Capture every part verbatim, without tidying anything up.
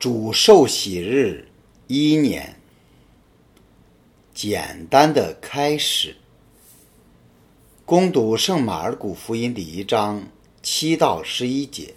主受洗日一年，简单的开始。攻读圣马尔谷福音第一章七到十一节。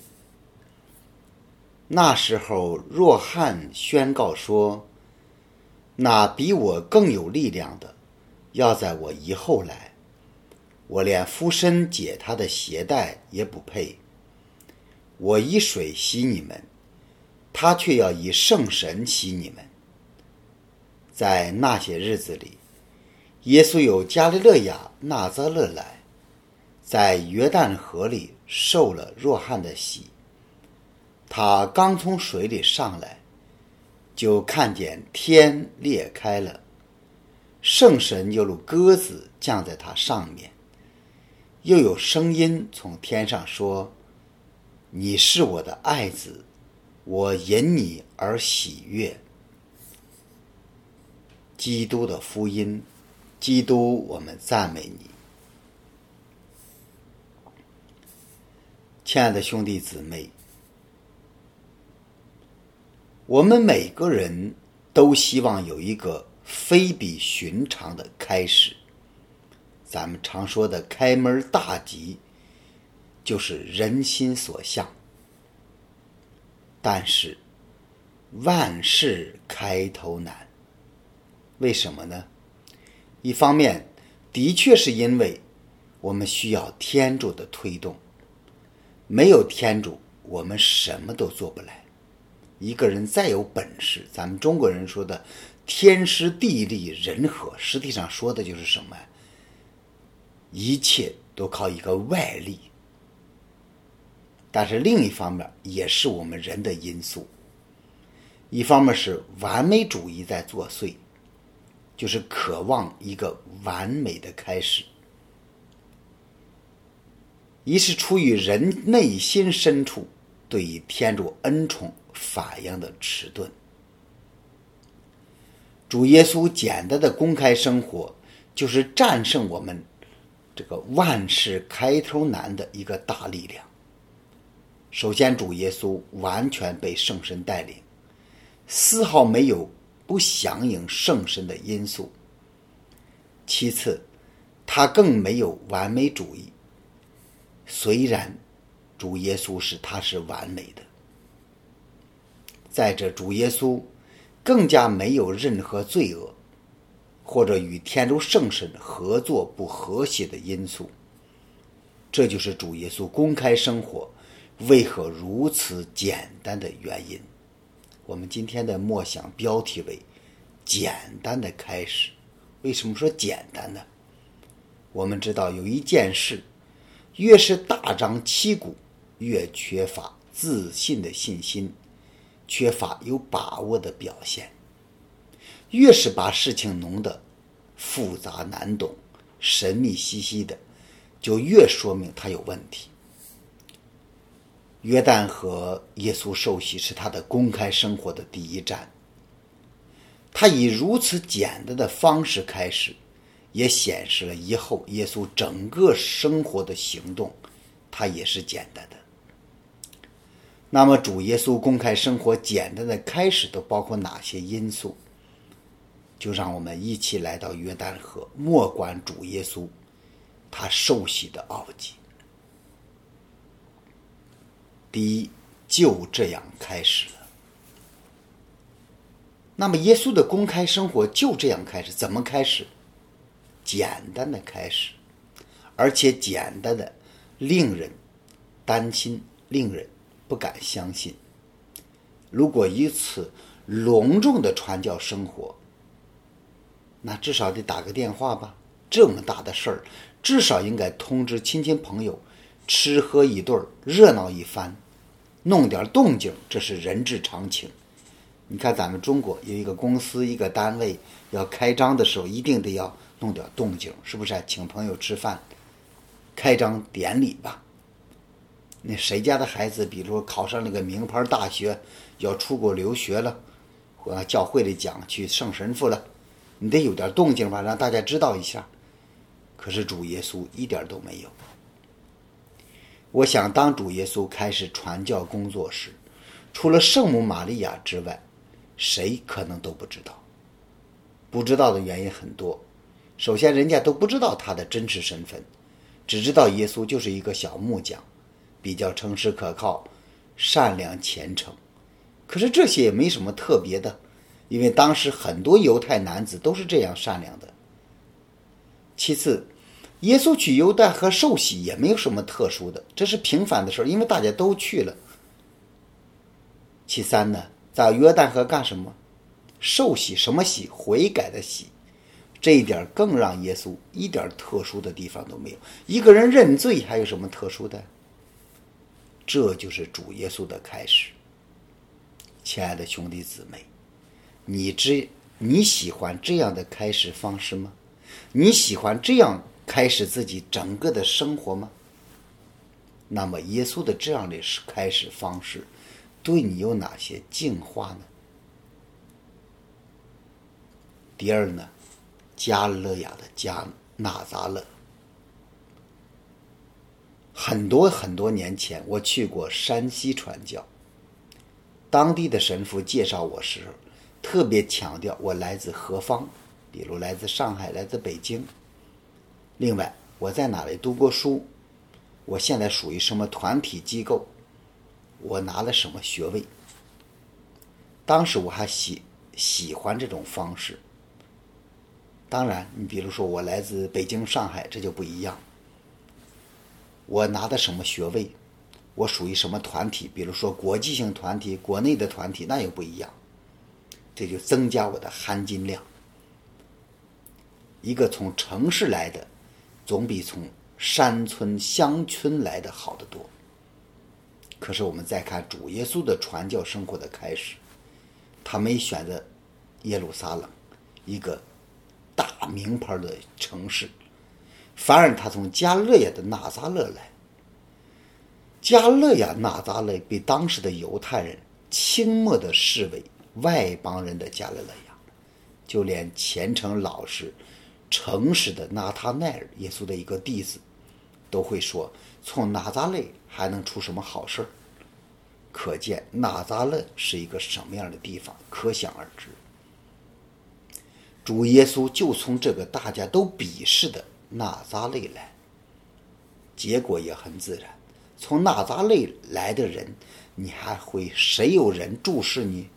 那时候，若翰宣告说：“那比我更有力量的，要在我以后来，我连附身解他的鞋带也不配。我以水洗你们，他却要以圣神洗你们。”在那些日子里，耶稣由加利肋亚纳匝勒来，在约旦河里受了若翰的洗。他刚从水里上来，就看见天裂开了，圣神犹如鸽子降在他上面，又有声音从天上说：“你是我的爱子，我因你而喜悦。”基督的福音，基督，我们赞美你。亲爱的兄弟姊妹，我们每个人都希望有一个非比寻常的开始。咱们常说的开门大吉，就是人心所向。但是万事开头难。为什么呢？一方面，的确是因为我们需要天主的推动，没有天主，我们什么都做不来。一个人再有本事，咱们中国人说的天时地利人和，实际上说的就是什么？一切都靠一个外力。但是另一方面，也是我们人的因素。一方面是完美主义在作祟，就是渴望一个完美的开始。一是出于人内心深处对于天主恩宠反应的迟钝。主耶稣简单的公开生活，就是战胜我们这个万事开头难的一个大力量。首先，主耶稣完全被圣神带领，丝毫没有不响应圣神的因素。其次，他更没有完美主义。虽然主耶稣是他是完美的，再者主耶稣更加没有任何罪恶或者与天主圣神合作不和谐的因素。这就是主耶稣公开生活为何如此简单的原因。我们今天的默想标题为简单的开始。为什么说简单呢？我们知道有一件事，越是大张旗鼓，越缺乏自信的信心，缺乏有把握的表现。越是把事情弄得复杂难懂，神秘兮兮的，就越说明他有问题。约旦河耶稣受洗是他的公开生活的第一站，他以如此简单的方式开始，也显示了以后耶稣整个生活的行动，他也是简单的。那么主耶稣公开生活简单的开始都包括哪些因素？就让我们一起来到约旦河，默观主耶稣他受洗的奥迹。第一，就这样开始了。那么耶稣的公开生活就这样开始，怎么开始？简单的开始，而且简单的令人担心，令人不敢相信。如果以此隆重的传教生活，那至少得打个电话吧，这么大的事儿，至少应该通知亲戚朋友，吃喝一顿，热闹一番，弄点动静，这是人之常情。你看咱们中国有一个公司一个单位要开张的时候，一定得要弄点动静，是不是？请朋友吃饭，开张典礼吧。那谁家的孩子比如考上那个名牌大学，要出国留学了，或教会里讲去圣神父了，你得有点动静吧，让大家知道一下。可是主耶稣一点都没有。我想当主耶稣开始传教工作时， 除了圣母玛利亚之外，谁可能都不知道。不知道的原因很多，首先人家都不知道他的真实身份，只知道耶稣就是一个小木匠，比较诚实可靠，善良虔诚。可是这些也没什么特别的，因为当时很多犹太男子都是这样善良的。其次，耶稣去犹太河受洗也没有什么特殊的，这是平凡的事，因为大家都去了。其三呢，在约旦河干什么？受洗，什么洗？悔改的洗。这一点更让耶稣一点特殊的地方都没有。一个人认罪还有什么特殊的？这就是主耶稣的开始。亲爱的兄弟姊妹，你知你喜欢这样的开始方式吗？你喜欢这样开始自己整个的生活吗？那么耶稣的这样的开始方式对你有哪些净化呢？第二呢，加勒亚的加纳扎勒。很多很多年前我去过山西传教，当地的神父介绍我时特别强调我来自何方，比如来自上海，来自北京。另外我在哪里读过书，我现在属于什么团体机构，我拿了什么学位。当时我还喜喜欢这种方式。当然你比如说我来自北京上海，这就不一样。我拿的什么学位，我属于什么团体，比如说国际性团体，国内的团体，那又不一样。这就增加我的含金量。一个从城市来的总比从山村乡村来的好得多。可是我们再看主耶稣的传教生活的开始，他没选择耶路撒冷，一个大名牌的城市，反而他从加勒亚的纳扎勒来。加勒亚纳扎勒被当时的犹太人轻漠地视为外邦人的加勒亚，就连虔诚老实诚实的拿他奈尔，耶稣的一个弟子，都会说从拿扎勒还能出什么好事？可见拿扎勒是一个什么样的地方，可想而知。主耶稣就从这个大家都鄙视的拿扎勒来，结果也很自然。从拿扎勒来的人，你还会谁有人注视你？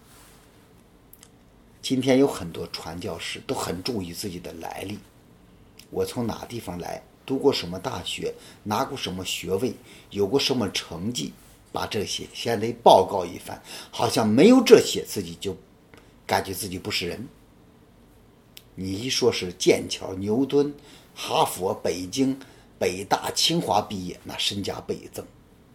今天有很多传教士都很注意自己的来历，我从哪地方来，读过什么大学，拿过什么学位，有过什么成绩，把这些先得报告一番，好像没有这些自己就感觉自己不是人。你一说是剑桥、牛顿、哈佛、北京、北大、清华毕业，那身价倍增。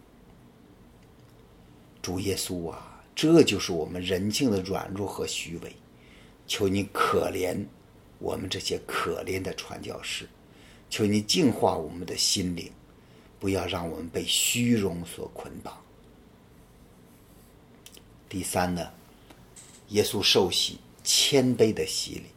主耶稣啊，这就是我们人性的软弱和虚伪，求你可怜我们这些可怜的传教士，求你净化我们的心灵，不要让我们被虚荣所捆绑。第三呢，耶稣受洗，谦卑的洗礼。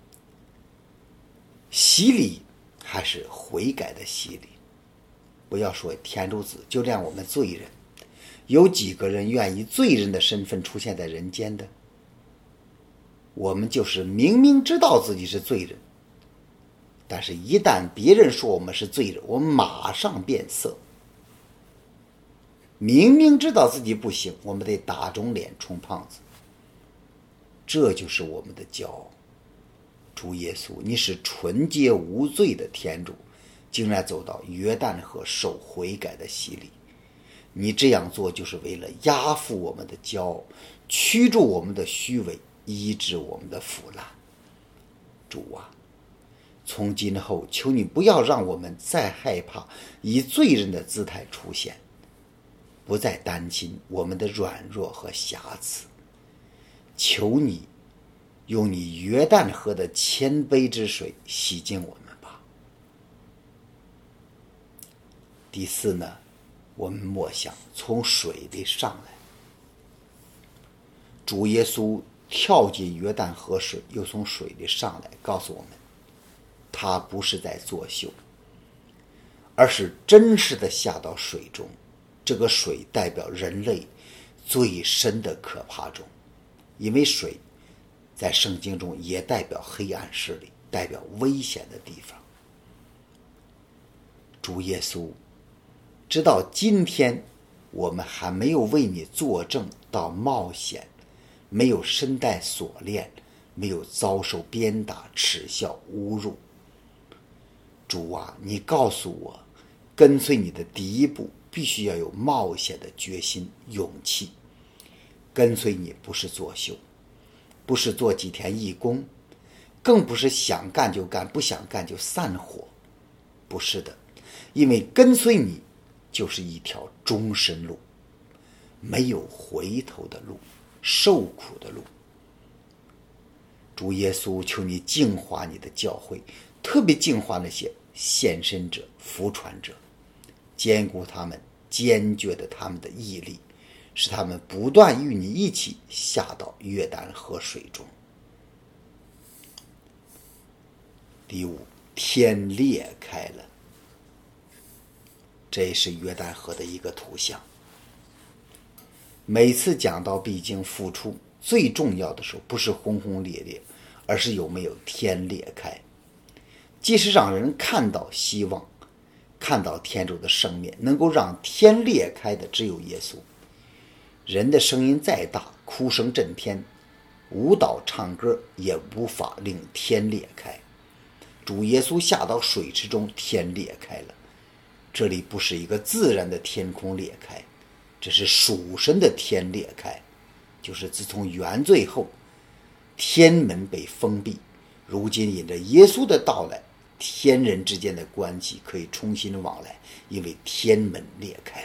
洗礼还是悔改的洗礼。不要说天主子，就连我们罪人，有几个人愿意罪人的身份出现在人间的？我们就是明明知道自己是罪人，但是一旦别人说我们是罪人，我们马上变色。明明知道自己不行，我们得打肿脸充胖子。这就是我们的骄傲。主耶稣，你是纯洁无罪的天主，竟然走到约旦河受悔改的洗礼。你这样做就是为了压服我们的骄傲，驱逐我们的虚伪，医治我们的腐烂。主啊，从今后求你不要让我们再害怕以罪人的姿态出现，不再担心我们的软弱和瑕疵。求你用你约旦河的谦卑之水洗净我们吧。第四呢，我们默想从水里上来。主耶稣跳进约旦河水，又从水里上来，告诉我们他不是在作秀，而是真实的下到水中。这个水代表人类最深的可怕中。因为水在圣经中也代表黑暗势力，代表危险的地方。主耶稣，直到今天我们还没有为你作证到冒险，没有身带锁链，没有遭受鞭打、耻笑、侮辱。主啊，你告诉我，跟随你的第一步必须要有冒险的决心、勇气。跟随你不是作秀，不是做几天义工，更不是想干就干，不想干就散伙。不是的，因为跟随你就是一条终身路，没有回头的路，受苦的路。主耶稣，求你净化你的教会，特别净化那些献身者、服传者，坚固他们，坚决的他们的毅力，使他们不断与你一起下到约旦河水中。第五，天裂开了，这是约旦河的一个图像。每次讲到必经付出，最重要的时候不是轰轰烈烈，而是有没有天裂开。即使让人看到希望，看到天主的圣面，能够让天裂开的只有耶稣。人的声音再大，哭声震天，舞蹈唱歌也无法令天裂开。主耶稣下到水池中，天裂开了。这里不是一个自然的天空裂开，这是属神的天裂开，就是自从原罪后，天门被封闭，如今引着耶稣的到来，天人之间的关系可以重新往来，因为天门裂开了。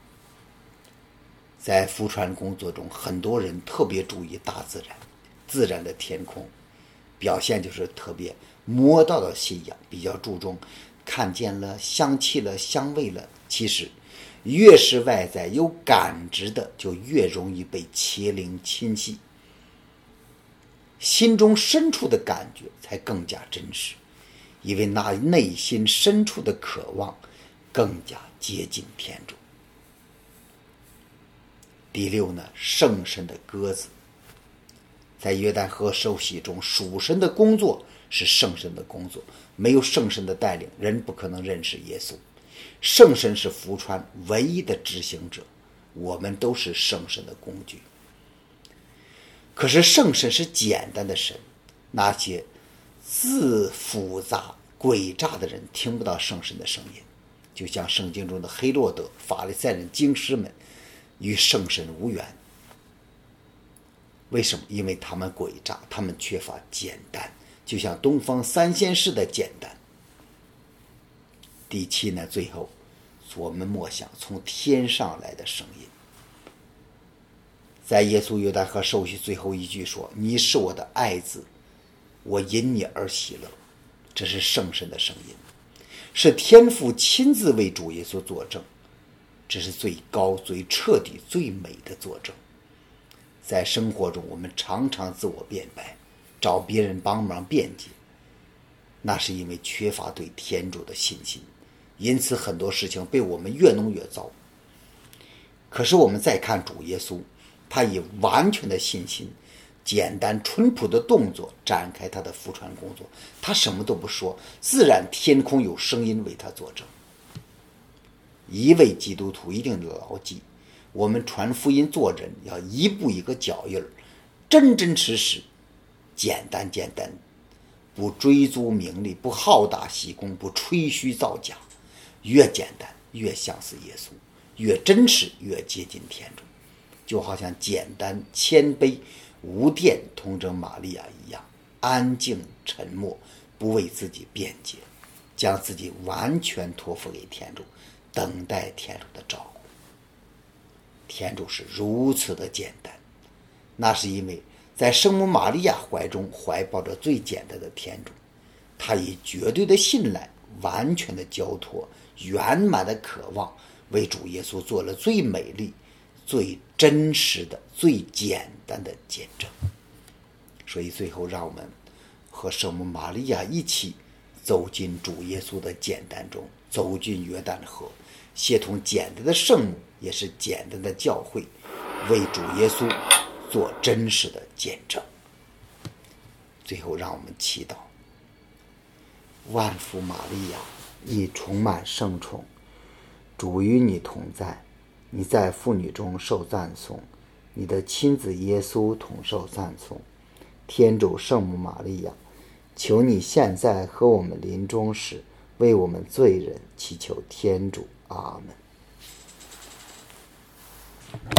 在福传工作中，很多人特别注意大自然，自然的天空，表现就是特别摸到的信仰，比较注重看见了、香气了、香味了。其实越是外在有感知的，就越容易被邪灵侵袭，心中深处的感觉才更加真实，因为那内心深处的渴望更加接近天主。第六呢，圣神的鸽子。在约旦河受洗中，属神的工作是圣神的工作，没有圣神的带领，人不可能认识耶稣。圣神是福传唯一的执行者，我们都是圣神的工具。可是圣神是简单的神，那些自复杂诡诈的人听不到圣神的声音，就像圣经中的黑落德、法利赛人、经师们与圣神无缘。为什么？因为他们诡诈，他们缺乏简单，就像东方三仙士的简单。第七呢，最后我们默想从天上来的声音。在耶稣约旦河受洗最后一句说，你是我的爱子，我因你而喜乐。这是圣神的声音，是天父亲自为主耶稣作证，这是最高、最彻底、最美的作证。在生活中，我们常常自我辩白，找别人帮忙辩解，那是因为缺乏对天主的信心，因此很多事情被我们越弄越糟。可是我们再看主耶稣，他以完全的信心、简单淳朴的动作展开他的福传工作，他什么都不说，自然天空有声音为他作证。一位基督徒一定牢记，我们传福音做人要一步一个脚印儿，真真实实，简单简单，不追逐名利，不好大喜功，不吹嘘造假。越简单越像是耶稣，越真实越接近天主，就好像简单谦卑无玷童贞玛利亚一样，安静沉默，不为自己辩解，将自己完全托付给天主，等待天主的照顾。天主是如此的简单，那是因为在圣母玛利亚怀中怀抱着最简单的天主，他以绝对的信赖、完全的交托、圆满的渴望，为主耶稣做了最美丽、最真实的、最简单的见证。所以最后让我们和圣母玛利亚一起走进主耶稣的简单中，走进约旦河，协同简单的圣母，也是简单的教会， 为主耶稣做真实的见证。最后让我们祈祷。万福玛利亚，你充满圣宠，主与你同在，你在妇女中受赞颂，你的亲子耶稣同受赞颂。天主圣母玛利亚，求你现在和我们临终时为我们罪人祈求天主。阿们。